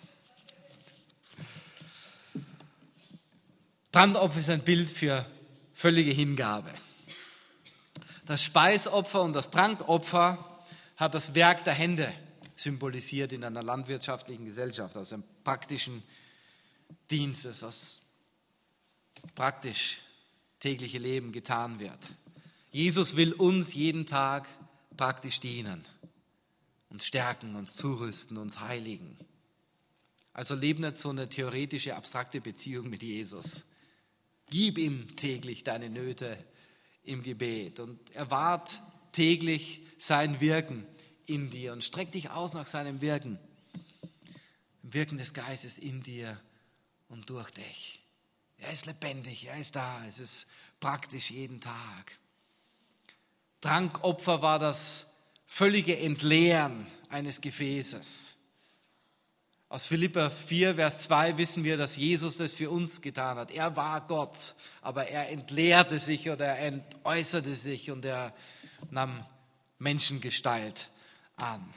Brandopfer ist ein Bild für völlige Hingabe. Das Speisopfer und das Trankopfer hat das Werk der Hände symbolisiert in einer landwirtschaftlichen Gesellschaft, also einem praktischen Dienst, das was praktisch tägliche Leben getan wird. Jesus will uns jeden Tag praktisch dienen, uns stärken, uns zurüsten, uns heiligen. Also lebe nicht so eine theoretische, abstrakte Beziehung mit Jesus. Gib ihm täglich deine Nöte im Gebet und erwart täglich sein Wirken in dir und streck dich aus nach seinem Wirken. Im Wirken des Geistes in dir und durch dich. Er ist lebendig, er ist da, es ist praktisch jeden Tag. Trankopfer war das völlige Entleeren eines Gefäßes. Aus Philipper 4, Vers 2 wissen wir, dass Jesus das für uns getan hat. Er war Gott, aber er entleerte sich oder er entäußerte sich und er nahm Menschengestalt an.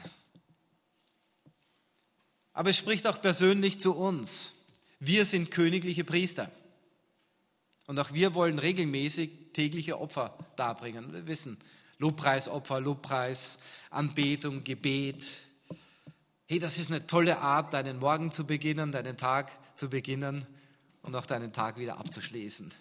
Aber es spricht auch persönlich zu uns. Wir sind königliche Priester. Und auch wir wollen regelmäßig tägliche Opfer darbringen. Wir wissen, Lobpreisopfer, Lobpreis, Anbetung, Gebet. Hey, das ist eine tolle Art, deinen Morgen zu beginnen, deinen Tag zu beginnen und auch deinen Tag wieder abzuschließen.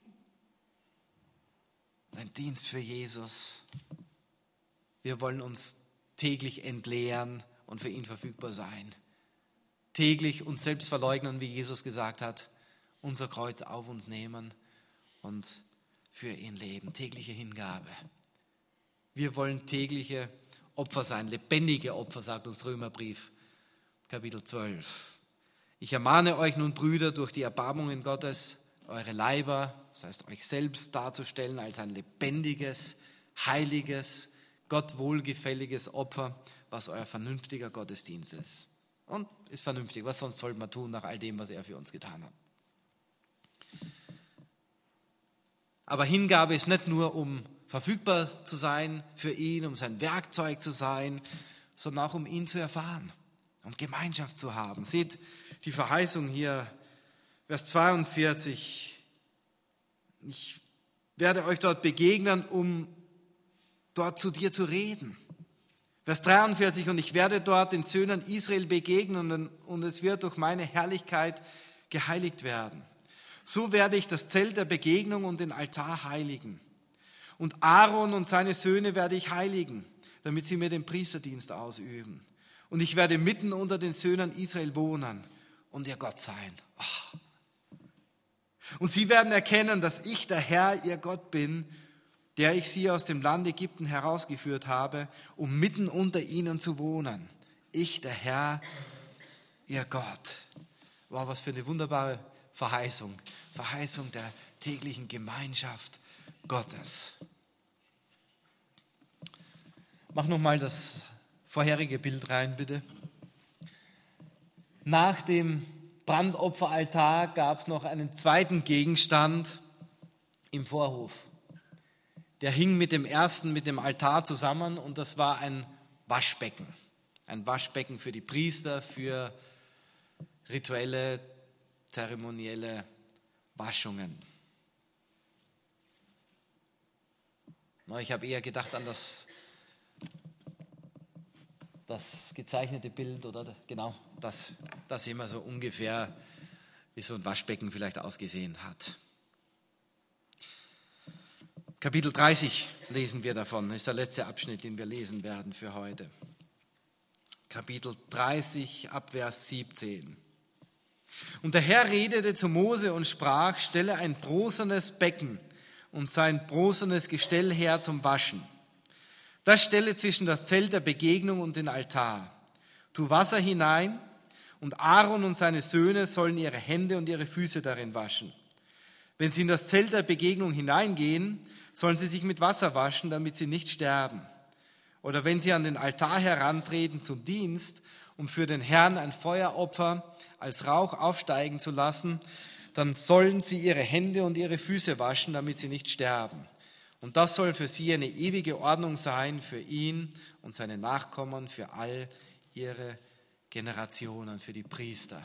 Ein Dienst für Jesus. Wir wollen uns täglich entleeren und für ihn verfügbar sein. Täglich uns selbst verleugnen, wie Jesus gesagt hat. Unser Kreuz auf uns nehmen und für ihn leben. Tägliche Hingabe. Wir wollen tägliche Opfer sein, lebendige Opfer, sagt uns Römerbrief, Kapitel 12. Ich ermahne euch nun, Brüder, durch die Erbarmungen Gottes, eure Leiber, das heißt euch selbst darzustellen als ein lebendiges, heiliges, Gott wohlgefälliges Opfer, was euer vernünftiger Gottesdienst ist. Und ist vernünftig, was sonst sollte man tun nach all dem, was er für uns getan hat. Aber Hingabe ist nicht nur, um verfügbar zu sein für ihn, um sein Werkzeug zu sein, sondern auch um ihn zu erfahren, um Gemeinschaft zu haben. Seht die Verheißung hier, Vers 42. Ich werde euch dort begegnen, um dort zu dir zu reden. Vers 43. Und ich werde dort den Söhnen Israel begegnen und es wird durch meine Herrlichkeit geheiligt werden. So werde ich das Zelt der Begegnung und den Altar heiligen. Und Aaron und seine Söhne werde ich heiligen, damit sie mir den Priesterdienst ausüben. Und ich werde mitten unter den Söhnen Israel wohnen und ihr Gott sein. Oh. Und sie werden erkennen, dass ich der Herr, ihr Gott bin, der ich sie aus dem Land Ägypten herausgeführt habe, um mitten unter ihnen zu wohnen. Ich, der Herr, ihr Gott. Wow, was für eine wunderbare Verheißung. Verheißung der täglichen Gemeinschaft Gottes. Mach nochmal das vorherige Bild rein, bitte. Nach dem Brandopferaltar gab es noch einen zweiten Gegenstand im Vorhof. Der hing mit dem ersten, mit dem Altar zusammen und das war ein Waschbecken. Ein Waschbecken für die Priester, für rituelle, zeremonielle Waschungen. Ich habe eher gedacht an das gezeichnete Bild oder genau das immer so ungefähr, wie so ein Waschbecken vielleicht ausgesehen hat. Kapitel 30 lesen wir davon, das ist der letzte Abschnitt, den wir lesen werden für heute. Kapitel 30 ab Vers 17. Und der Herr redete zu Mose und sprach: Stelle ein brosernes Becken und sein bronzenes Gestell her zum Waschen. Das stelle zwischen das Zelt der Begegnung und den Altar. Tu Wasser hinein, und Aaron und seine Söhne sollen ihre Hände und ihre Füße darin waschen. Wenn sie in das Zelt der Begegnung hineingehen, sollen sie sich mit Wasser waschen, damit sie nicht sterben. Oder wenn sie an den Altar herantreten zum Dienst, um für den Herrn ein Feueropfer als Rauch aufsteigen zu lassen, dann sollen sie ihre Hände und ihre Füße waschen, damit sie nicht sterben. Und das soll für sie eine ewige Ordnung sein, für ihn und seine Nachkommen, für all ihre Generationen, für die Priester.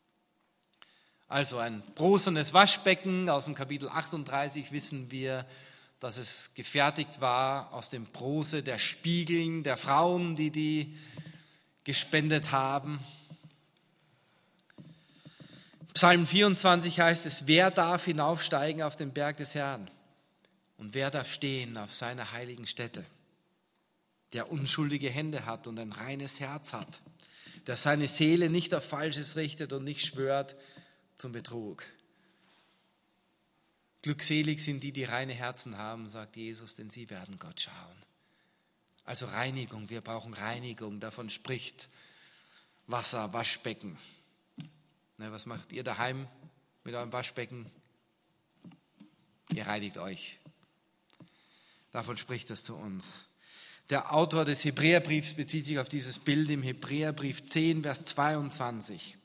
Also ein bronzenes Waschbecken. Aus dem Kapitel 38 wissen wir, dass es gefertigt war aus dem Bronze der Spiegeln der Frauen, die gespendet haben. Psalm 24 heißt es: Wer darf hinaufsteigen auf den Berg des Herrn? Und wer darf stehen auf seiner heiligen Stätte? Der unschuldige Hände hat und ein reines Herz hat, der seine Seele nicht auf Falsches richtet und nicht schwört zum Betrug. Glückselig sind die, die reine Herzen haben, sagt Jesus, denn sie werden Gott schauen. Also Reinigung, wir brauchen Reinigung, davon spricht Wasser, Waschbecken. Na, was macht ihr daheim mit eurem Waschbecken? Ihr reinigt euch. Davon spricht das zu uns. Der Autor des Hebräerbriefs bezieht sich auf dieses Bild im Hebräerbrief 10, Vers 22.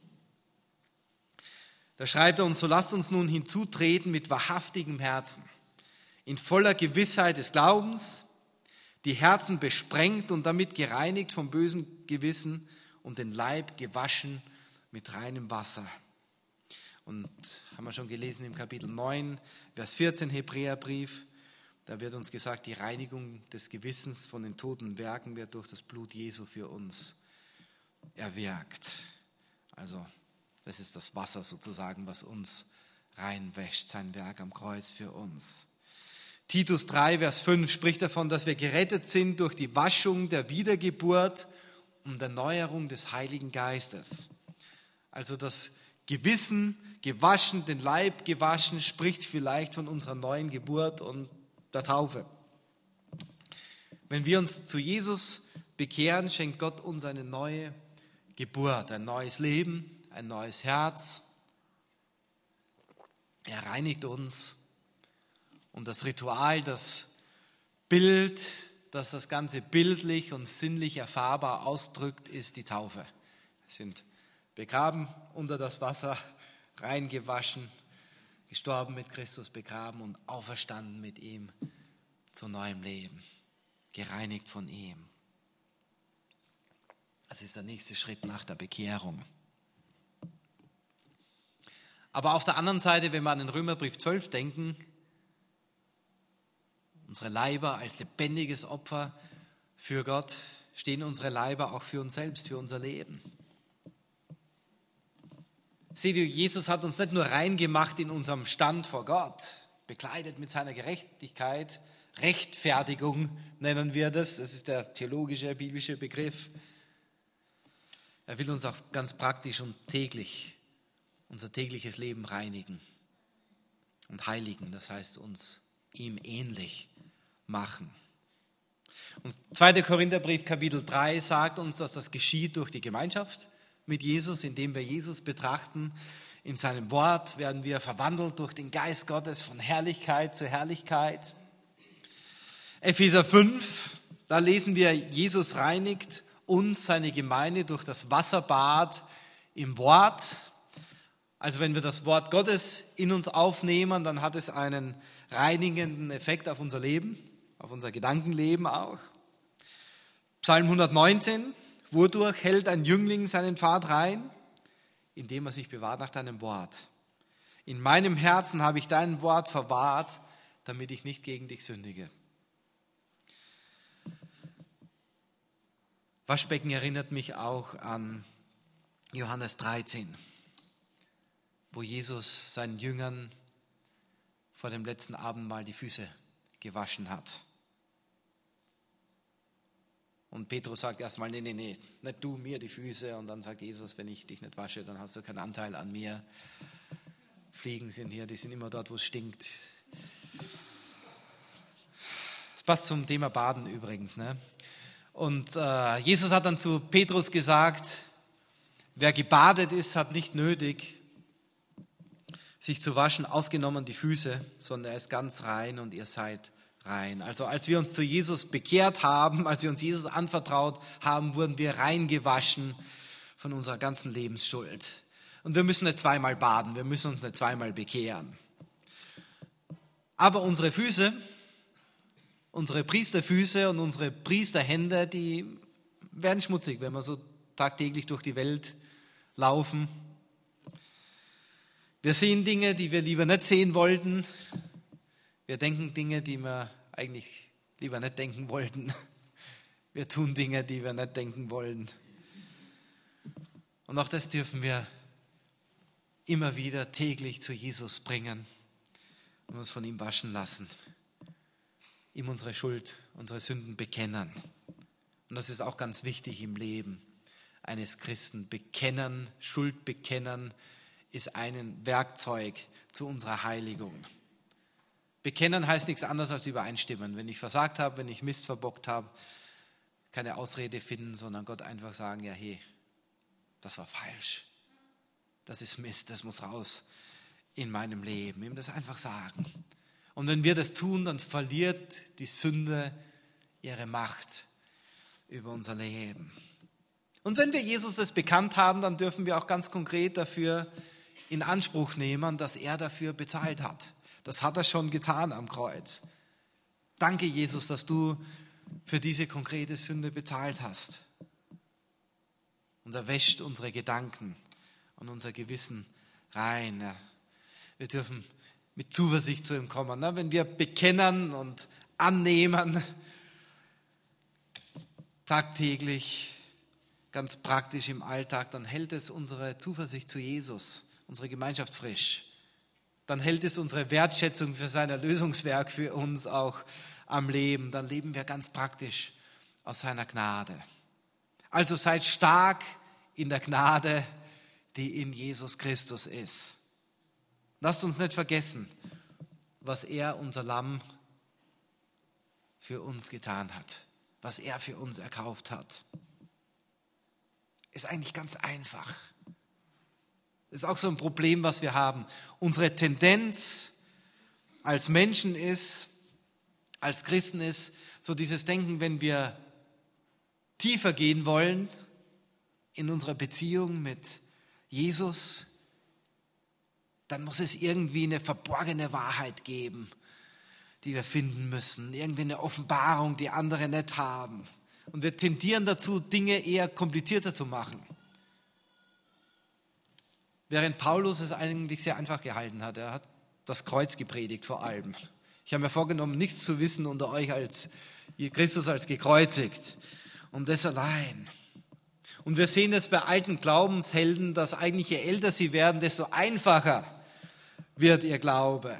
Da schreibt er uns: So lasst uns nun hinzutreten mit wahrhaftigem Herzen, in voller Gewissheit des Glaubens, die Herzen besprengt und damit gereinigt vom bösen Gewissen und den Leib gewaschen mit reinem Wasser. Und haben wir schon gelesen im Kapitel 9, Vers 14 Hebräerbrief, da wird uns gesagt, die Reinigung des Gewissens von den toten Werken wird durch das Blut Jesu für uns erwirkt. Also das ist das Wasser sozusagen, was uns reinwäscht, sein Werk am Kreuz für uns. Titus 3, Vers 5 spricht davon, dass wir gerettet sind durch die Waschung der Wiedergeburt und Erneuerung des Heiligen Geistes. Also das Gewissen gewaschen, den Leib gewaschen, spricht vielleicht von unserer neuen Geburt und der Taufe. Wenn wir uns zu Jesus bekehren, schenkt Gott uns eine neue Geburt, ein neues Leben, ein neues Herz. Er reinigt uns. Und das Ritual, das Bild, das das Ganze bildlich und sinnlich erfahrbar ausdrückt, ist die Taufe. Wir sind begraben unter das Wasser, reingewaschen, gestorben mit Christus, begraben und auferstanden mit ihm zu neuem Leben, gereinigt von ihm. Das ist der nächste Schritt nach der Bekehrung. Aber auf der anderen Seite, wenn wir an den Römerbrief 12 denken, unsere Leiber als lebendiges Opfer für Gott, stehen unsere Leiber auch für uns selbst, für unser Leben. Seht ihr, Jesus hat uns nicht nur rein gemacht in unserem Stand vor Gott, bekleidet mit seiner Gerechtigkeit, Rechtfertigung nennen wir das ist der theologische, biblische Begriff. Er will uns auch ganz praktisch und täglich unser tägliches Leben reinigen und heiligen, das heißt uns ihm ähnlich machen. Und 2. Korintherbrief Kapitel 3 sagt uns, dass das geschieht durch die Gemeinschaft mit Jesus, indem wir Jesus betrachten. In seinem Wort werden wir verwandelt durch den Geist Gottes von Herrlichkeit zu Herrlichkeit. Epheser 5, da lesen wir, Jesus reinigt uns, seine Gemeinde, durch das Wasserbad im Wort. Also wenn wir das Wort Gottes in uns aufnehmen, dann hat es einen reinigenden Effekt auf unser Leben, auf unser Gedankenleben auch. Psalm 119, wodurch hält ein Jüngling seinen Pfad rein? Indem er sich bewahrt nach deinem Wort. In meinem Herzen habe ich dein Wort verwahrt, damit ich nicht gegen dich sündige. Waschbecken erinnert mich auch an Johannes 13, wo Jesus seinen Jüngern vor dem letzten Abendmahl die Füße gewaschen hat. Und Petrus sagt erstmal, nee, nicht du, mir die Füße. Und dann sagt Jesus, wenn ich dich nicht wasche, dann hast du keinen Anteil an mir. Fliegen sind hier, die sind immer dort, wo es stinkt. Das passt zum Thema Baden übrigens. Ne? Und Jesus hat dann zu Petrus gesagt, wer gebadet ist, hat nicht nötig, sich zu waschen, ausgenommen die Füße, sondern er ist ganz rein und ihr seid rein. Also als wir uns zu Jesus bekehrt haben, als wir uns Jesus anvertraut haben, wurden wir rein gewaschen von unserer ganzen Lebensschuld. Und wir müssen nicht zweimal baden, wir müssen uns nicht zweimal bekehren. Aber unsere Füße, unsere Priesterfüße und unsere Priesterhände, die werden schmutzig, wenn wir so tagtäglich durch die Welt laufen. Wir sehen Dinge, die wir lieber nicht sehen wollten. Wir denken Dinge, die wir eigentlich lieber nicht denken wollten. Wir tun Dinge, die wir nicht denken wollen. Und auch das dürfen wir immer wieder täglich zu Jesus bringen und uns von ihm waschen lassen. Ihm unsere Schuld, unsere Sünden bekennen. Und das ist auch ganz wichtig im Leben eines Christen. Bekennen, Schuld bekennen ist ein Werkzeug zu unserer Heiligung. Bekennen heißt nichts anderes als übereinstimmen. Wenn ich versagt habe, wenn ich Mist verbockt habe, keine Ausrede finden, sondern Gott einfach sagen, ja hey, das war falsch. Das ist Mist, das muss raus in meinem Leben. Ihm das einfach sagen. Und wenn wir das tun, dann verliert die Sünde ihre Macht über unser Leben. Und wenn wir Jesus das bekannt haben, dann dürfen wir auch ganz konkret dafür in Anspruch nehmen, dass er dafür bezahlt hat. Das hat er schon getan am Kreuz. Danke, Jesus, dass du für diese konkrete Sünde bezahlt hast. Und er wäscht unsere Gedanken und unser Gewissen rein. Ja. Wir dürfen mit Zuversicht zu ihm kommen. Ne? Wenn wir bekennen und annehmen, tagtäglich, ganz praktisch im Alltag, dann hält es unsere Zuversicht zu Jesus, unsere Gemeinschaft frisch. Dann hält es unsere Wertschätzung für sein Erlösungswerk für uns auch am Leben. Dann leben wir ganz praktisch aus seiner Gnade. Also seid stark in der Gnade, die in Jesus Christus ist. Lasst uns nicht vergessen, was er, unser Lamm, für uns getan hat, was er für uns erkauft hat. Ist eigentlich ganz einfach. Ist auch so ein Problem, was wir haben. Unsere Tendenz als Menschen ist, als Christen ist, so dieses Denken, wenn wir tiefer gehen wollen in unserer Beziehung mit Jesus, dann muss es irgendwie eine verborgene Wahrheit geben, die wir finden müssen. Irgendwie eine Offenbarung, die andere nicht haben. Und wir tendieren dazu, Dinge eher komplizierter zu machen. Während Paulus es eigentlich sehr einfach gehalten hat. Er hat das Kreuz gepredigt vor allem. Ich habe mir vorgenommen, nichts zu wissen unter euch als Christus als gekreuzigt. Und das allein. Und wir sehen es bei alten Glaubenshelden, dass eigentlich je älter sie werden, desto einfacher wird ihr Glaube.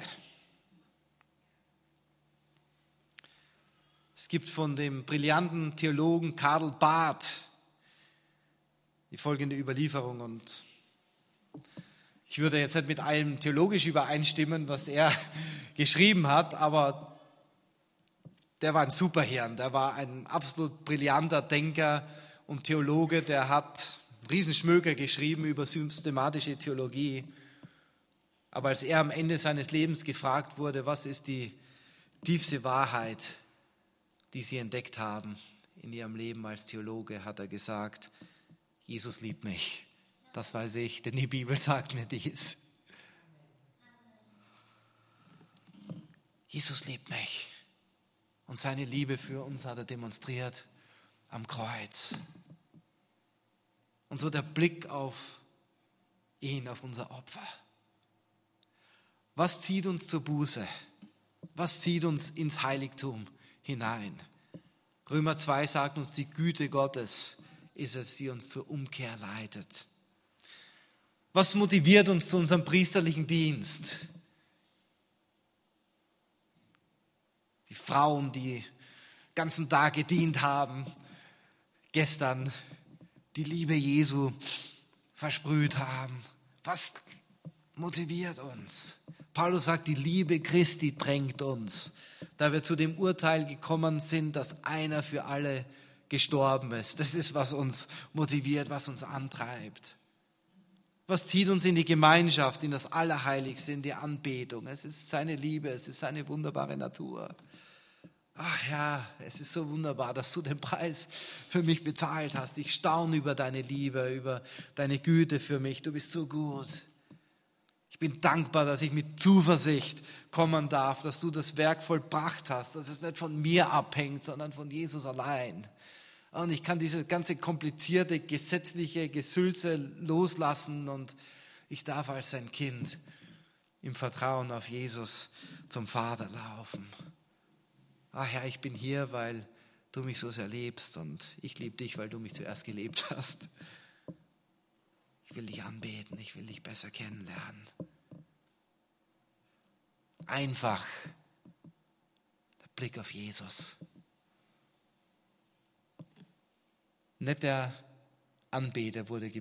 Es gibt von dem brillanten Theologen Karl Barth die folgende Überlieferung. Und ich würde jetzt nicht mit allem theologisch übereinstimmen, was er geschrieben hat, aber der war ein Superhirn, der war ein absolut brillanter Denker und Theologe, der hat Riesenschmöker geschrieben über systematische Theologie. Aber als er am Ende seines Lebens gefragt wurde, was ist die tiefste Wahrheit, die Sie entdeckt haben in Ihrem Leben als Theologe, hat er gesagt, Jesus liebt mich. Das weiß ich, denn die Bibel sagt mir dies. Jesus liebt mich. Und seine Liebe für uns hat er demonstriert am Kreuz. Und so der Blick auf ihn, auf unser Opfer. Was zieht uns zur Buße? Was zieht uns ins Heiligtum hinein? Römer 2 sagt uns, die Güte Gottes ist es, die uns zur Umkehr leitet. Was motiviert uns zu unserem priesterlichen Dienst? Die Frauen, die den ganzen Tag gedient haben, gestern die Liebe Jesu versprüht haben. Was motiviert uns? Paulus sagt, die Liebe Christi drängt uns. da wir zu dem Urteil gekommen sind, dass einer für alle gestorben ist. Das ist, was uns motiviert, was uns antreibt. Was zieht uns in die Gemeinschaft, in das Allerheiligste, in die Anbetung? Es ist seine Liebe, es ist seine wunderbare Natur. Ach ja, es ist so wunderbar, dass du den Preis für mich bezahlt hast. Ich staune über deine Liebe, über deine Güte für mich. Du bist so gut. Ich bin dankbar, dass ich mit Zuversicht kommen darf, dass du das Werk vollbracht hast, dass es nicht von mir abhängt, sondern von Jesus allein. Und ich kann diese ganze komplizierte gesetzliche Gesülze loslassen und ich darf als sein Kind im Vertrauen auf Jesus zum Vater laufen. Ach ja, ich bin hier, weil du mich so sehr liebst und ich liebe dich, weil du mich zuerst gelebt hast. Ich will dich anbeten, ich will dich besser kennenlernen. Einfach der Blick auf Jesus. Nicht der Anbeter wurde